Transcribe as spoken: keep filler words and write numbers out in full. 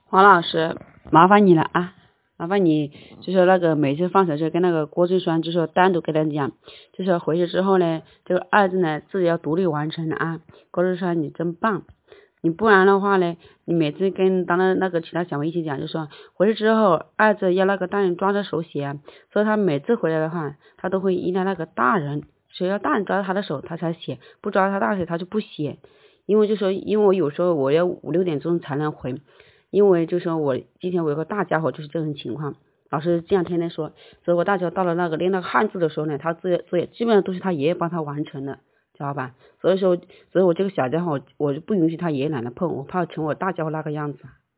黄老师，麻烦你了啊！麻烦你就说那个每次放手就跟那个郭正双就说单独跟他讲，就说回去之后呢，这个二字呢自己要独立完成的啊。郭正双你真棒，你不然的话呢，你每次跟当然那个其他小妹一起讲，就说回去之后二字要那个大人抓着手写，所以他每次回来的话，他都会依赖那个大人，谁要大人抓着他的手他才写，不抓着他大手他就不写。因为就说因为我有时候我要五六点钟才能回。因为就说我今天我有个大家伙就是这种情况，老师这样天天说，所以我大家伙到了那个练那个汉字的时候呢，他作业作业基本上都是他爷爷帮他完成的，知道吧？所以说，所以我这个小家伙我就不允许他爷爷奶奶碰，我怕成我大家伙那个样子。